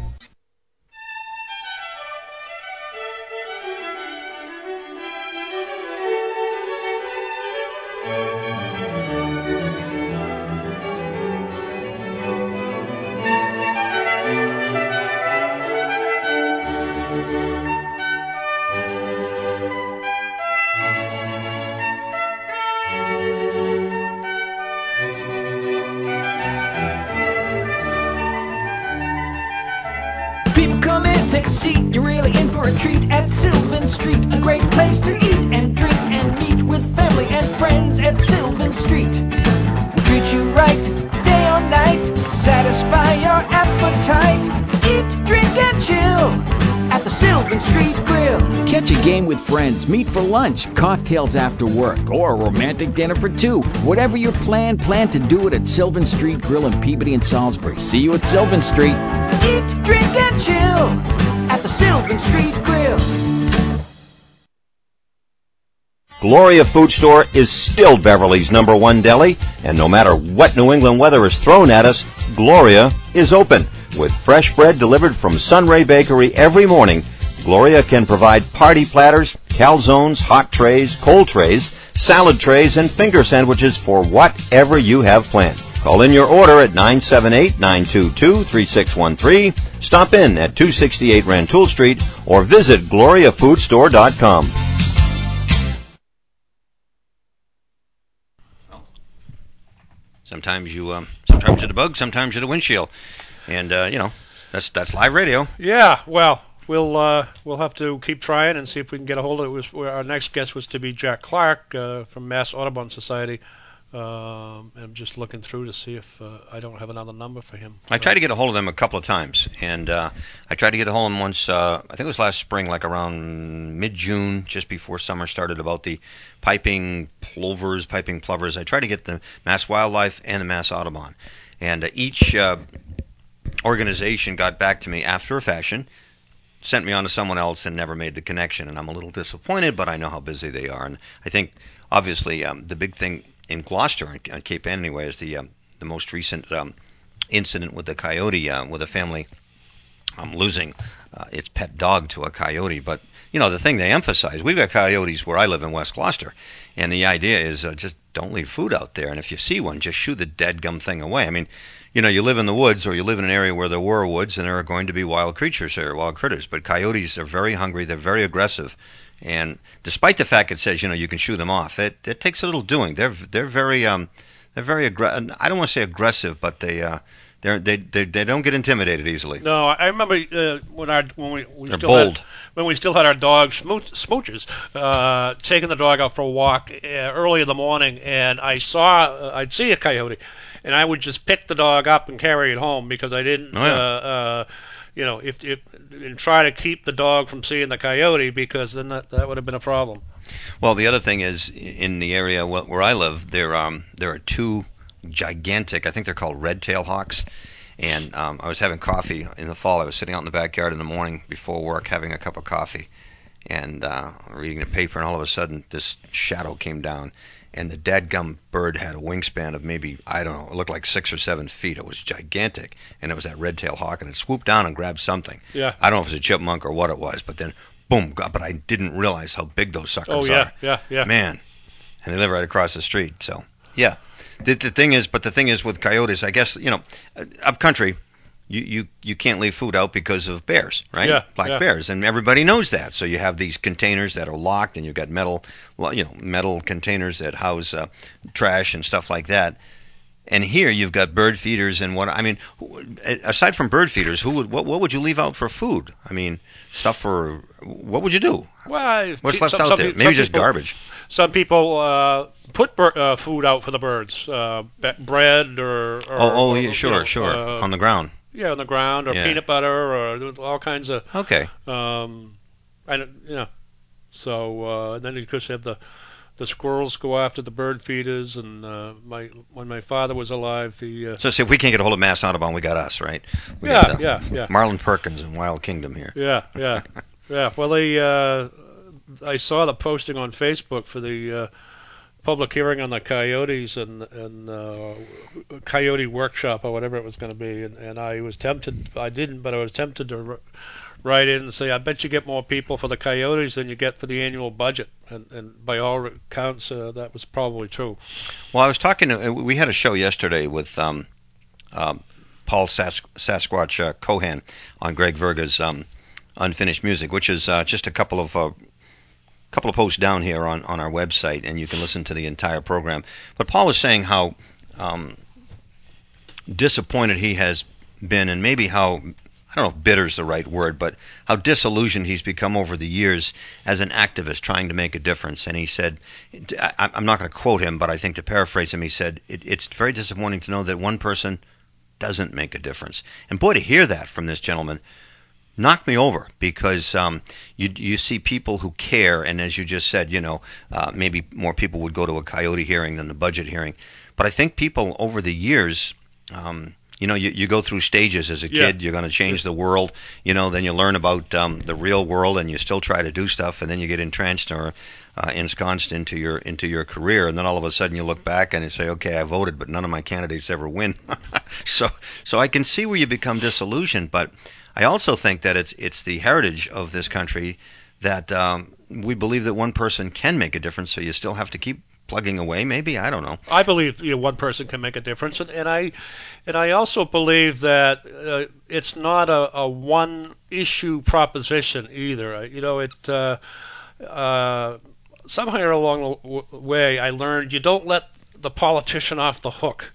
People come in, take a seat, you're really in for a treat at Sylvan Street. A great place to eat and drink and meet with family and friends at Sylvan Street. We'll treat you right, day or night, satisfy your appetite. Eat, drink, and chill at the Sylvan Street Grill. Catch a game with friends, meet for lunch, cocktails after work, or a romantic dinner for two. Whatever your plan to do it at Sylvan Street Grill in Peabody and Salisbury. See you at Sylvan Street. Eat, drink, and chill at the Sylvan Street Grill. Gloria Food Store is still Beverly's #1 deli, and no matter what New England weather is thrown at us, Gloria is open. With fresh bread delivered from Sunray Bakery every morning, Gloria can provide party platters, calzones, hot trays, cold trays, salad trays, and finger sandwiches for whatever you have planned. Call in your order at 978-922-3613, stop in at 268 Rantoul Street, or visit GloriaFoodStore.com. Sometimes you're the bug, sometimes you're the windshield, and that's live radio. Yeah, well, we'll have to keep trying and see if we can get a hold of it. Our next guest was to be Jack Clark from Mass Audubon Society, I'm just looking through to see if I don't have another number for him. I tried to get a hold of them a couple of times, and I tried to get a hold of them once, I think it was last spring, like around mid-June, just before summer started, about the piping plovers. I tried to get the Mass Wildlife and the Mass Audubon, and each organization got back to me after a fashion, sent me on to someone else, and never made the connection, and I'm a little disappointed, but I know how busy they are, and I think, obviously, the big thing in Gloucester, on Cape Ann anyway, is the most recent incident with the coyote, with a family losing its pet dog to a coyote. But, the thing they emphasize, we've got coyotes where I live in West Gloucester, and the idea is just don't leave food out there, and if you see one, just shoo the deadgum thing away. I mean, you live in the woods, or you live in an area where there were woods, and there are going to be wild creatures there, wild critters, but coyotes are very hungry, they're very aggressive. And despite the fact it says, you can shoo them off, it takes a little doing. They're very aggressive. I don't want to say aggressive, but they don't get intimidated easily. No, I remember when we still had our dog Smooches, taking the dog out for a walk early in the morning, and I'd see a coyote, and I would just pick the dog up and carry it home because I didn't. And try to keep the dog from seeing the coyote, because then that would have been a problem. Well, the other thing is, in the area where I live, there are two gigantic, I think they're called red-tailed hawks, and I was having coffee in the fall. I was sitting out in the backyard in the morning before work having a cup of coffee, and reading the paper, and all of a sudden this shadow came down, and the dadgum bird had a wingspan of maybe, I don't know, it looked like 6 or 7 feet. It was gigantic, and it was that red-tailed hawk, and it swooped down and grabbed something. Yeah. I don't know if it was a chipmunk or what it was, but then, boom, but I didn't realize how big those suckers are. Yeah. Man, and they live right across the street, so, yeah. The thing is with coyotes, I guess, up country, you can't leave food out because of bears, right? Yeah, Black bears, and everybody knows that. So you have these containers that are locked, and you've got metal containers that house trash and stuff like that. And here you've got bird feeders and aside from bird feeders, what would you leave out for food? I mean, what would you do? Well, what's left out there? Maybe just garbage. Some people put food out for the birds, bread or sure, on the ground. Yeah, on the ground, or peanut butter, or all kinds of. Okay. So and then you could have the squirrels go after the bird feeders, and when my father was alive, he. So see, if we can't get a hold of Mass Audubon, we got us, right? We got Marlon Perkins and Wild Kingdom here. Yeah. Well, I saw the posting on Facebook for the public hearing on the coyotes and coyote workshop or whatever it was going to be, and I was tempted. I didn't, but I was tempted to write in and say, I bet you get more people for the coyotes than you get for the annual budget, and by all accounts, that was probably true. Well, I was talking. We had a show yesterday with Paul Sasquatch Cohan on Greg Verga's Unfinished Music, which is just a couple of posts down here on our website, and you can listen to the entire program. But Paul was saying how disappointed he has been, and maybe how, I don't know if bitter is the right word, but how disillusioned he's become over the years as an activist trying to make a difference. And he said, I'm not going to quote him, but I think to paraphrase him, he said, it's very disappointing to know that one person doesn't make a difference. And boy, to hear that from this gentleman knocked me over, because you see people who care, and as you just said, maybe more people would go to a coyote hearing than the budget hearing. But I think people over the years, you go through stages as a kid. You're going to change the world, then you learn about the real world, and you still try to do stuff, and then you get entrenched or ensconced into your career, and then all of a sudden you look back and you say, okay, I voted, but none of my candidates ever win. So I can see where you become disillusioned, but I also think that it's the heritage of this country that we believe that one person can make a difference, so you still have to keep plugging away, maybe? I don't know. I believe one person can make a difference, and I also believe that it's not a one-issue proposition either. Somehow along the way I learned you don't let the politician off the hook.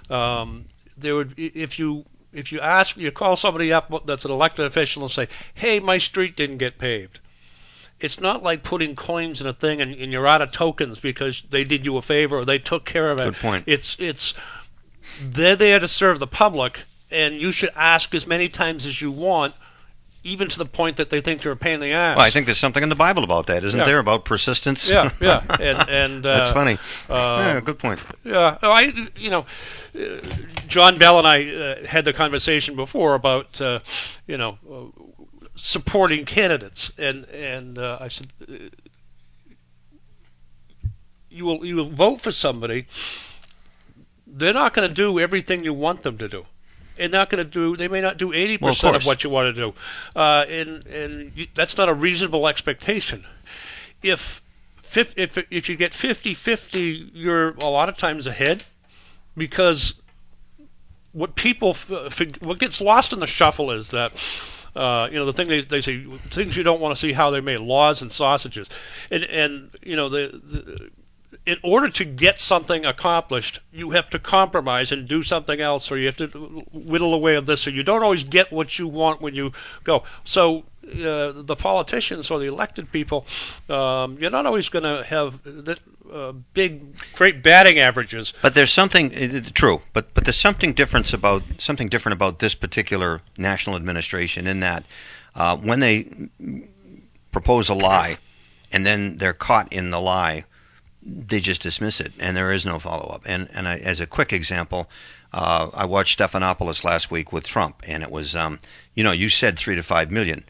If you call somebody up that's an elected official and say, hey, my street didn't get paved, it's not like putting coins in a thing and you're out of tokens because they did you a favor or they took care of it. Good point. It's they're there to serve the public, and you should ask as many times as you want, even to the point that they think you're a pain in the ass. Well, I think there's something in the Bible about that, isn't there? About persistence. Yeah. And that's funny. Yeah, good point. Yeah, John Bell and I had the conversation before about supporting candidates, and I said, you will vote for somebody. They're not going to do everything you want them to do. They may not do 80% of what you want to do, and that's not a reasonable expectation. If you get 50-50, you're a lot of times ahead, because what gets lost in the shuffle is that the thing they say, things you don't want to see how they're made, laws and sausages, and in order to get something accomplished, you have to compromise and do something else, or you have to whittle away at this, or you don't always get what you want when you go. So the politicians or the elected people, you're not always going to have great batting averages. But there's something true. But there's something different about this particular national administration in that when they propose a lie and then they're caught in the lie, they just dismiss it, and there is no follow-up. And as a quick example, I watched Stephanopoulos last week with Trump, and it was, you said 3 to 5 million,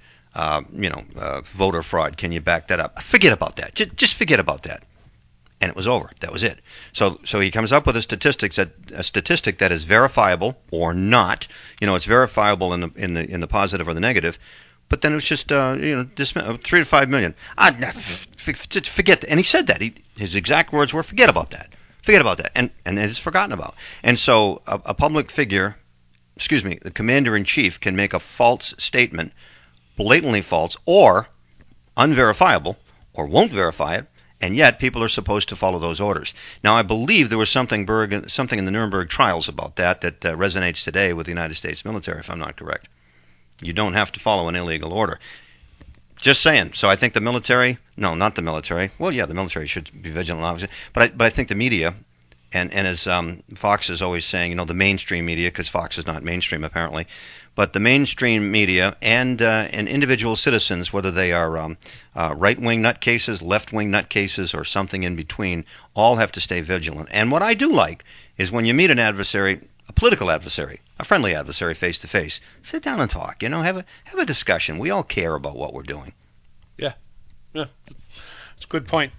voter fraud. Can you back that up? Forget about that. Just forget about that. And it was over. That was it. So he comes up with a statistic that is verifiable or not. It's verifiable in the positive or the negative. But then it was just, 3 to 5 million. Forget that. And he said that. His exact words were, forget about that. Forget about that. And it's forgotten about. And so a public figure, the commander-in-chief can make a false statement, blatantly false, or unverifiable, or won't verify it, and yet people are supposed to follow those orders. Now, I believe there was something in the Nuremberg trials about that resonates today with the United States military, if I'm not correct. You don't have to follow an illegal order. Just saying. So I think the military, no, not the military. Well, yeah, the military should be vigilant, obviously. But I think the media, and as Fox is always saying, the mainstream media, because Fox is not mainstream apparently, but the mainstream media and individual citizens, whether they are right-wing nutcases, left-wing nutcases, or something in between, all have to stay vigilant. And what I do like is when you meet an adversary, a political adversary, a friendly adversary face-to-face, sit down and talk, have a discussion. We all care about what we're doing. Yeah. It's a good point.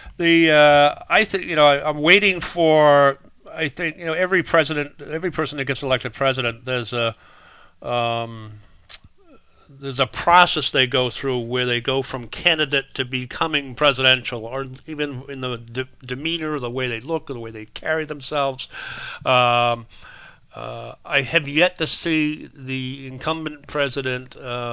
I think, I'm waiting for, I think, every person that gets elected president, there's a process they go through where they go from candidate to becoming presidential, or even in the demeanor, the way they look, or the way they carry themselves. I have yet to see the incumbent president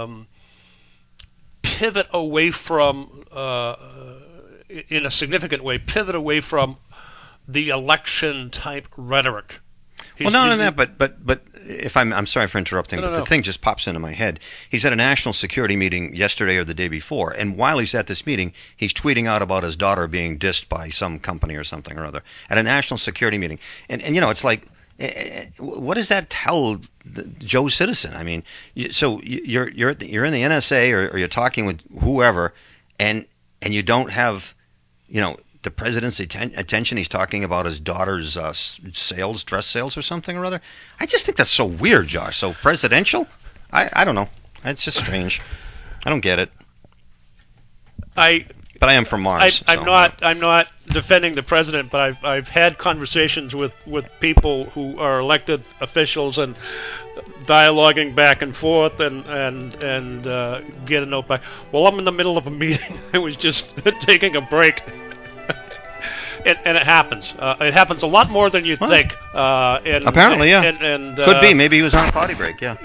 pivot away from, in a significant way, the election-type rhetoric. Not only that, but if I'm sorry for interrupting, but the thing just pops into my head. He's at a national security meeting yesterday or the day before, and while he's at this meeting, he's tweeting out about his daughter being dissed by some company or something or other at a national security meeting. And it's like, what does that tell Joe Citizen? I mean, so you're in the NSA or you're talking with whoever, and you don't have, the president's attention. He's talking about his daughter's dress sales or something or other. I just think that's so weird, Josh. So presidential? I don't know. It's just strange. I don't get it. But I am from Mars. I'm not defending the president, but I've had conversations with people who are elected officials and dialoguing back and forth and get a note back. Well, I'm in the middle of a meeting. I was just taking a break. And it happens. It happens a lot more than you think. Apparently, yeah. And could be. Maybe he was on a potty break. Yeah.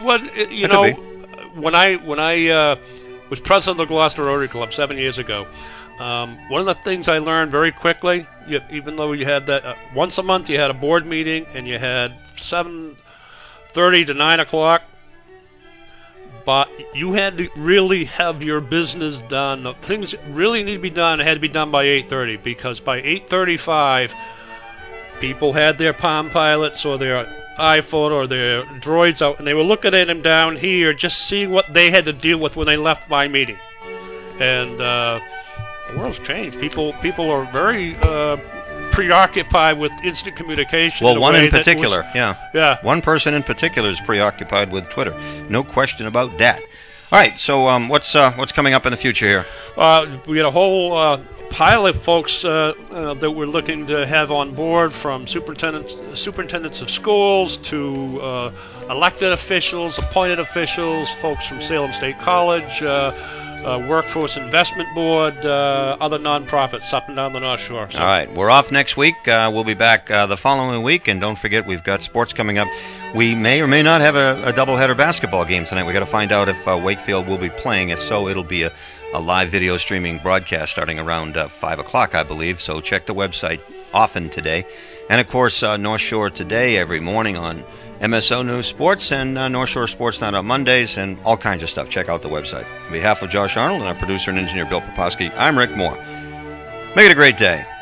When I was president of the Gloucester Rotary Club 7 years ago, one of the things I learned very quickly, even though you had that once a month, you had a board meeting, and you had 7:30 to 9 o'clock. but you had to really have your business done. The things that really need to be done had to be done by 8:30, because by 8:35, people had their Palm Pilots or their iPhone or their Droids out, and they were looking at them down here, just seeing what they had to deal with when they left my meeting. And the world's changed. People are very preoccupied with instant communication. Well, one in that particular, was, yeah. One person in particular is preoccupied with Twitter. No question about that. All right, so what's coming up in the future here? We got a whole pile of folks that we're looking to have on board, from superintendents of schools to elected officials, appointed officials, folks from Salem State College, Workforce Investment Board, other nonprofits up and down the North Shore. So. All right, we're off next week. We'll be back the following week, and don't forget, we've got sports coming up. We may or may not have a doubleheader basketball game tonight. We've got to find out if Wakefield will be playing. If so, it'll be a live video streaming broadcast starting around 5 o'clock, I believe. So check the website often today. And, of course, North Shore Today every morning on MSO News Sports, and North Shore Sports Night on Mondays, and all kinds of stuff. Check out the website. On behalf of Josh Arnold and our producer and engineer Bill Poposky, I'm Rick Moore. Make it a great day.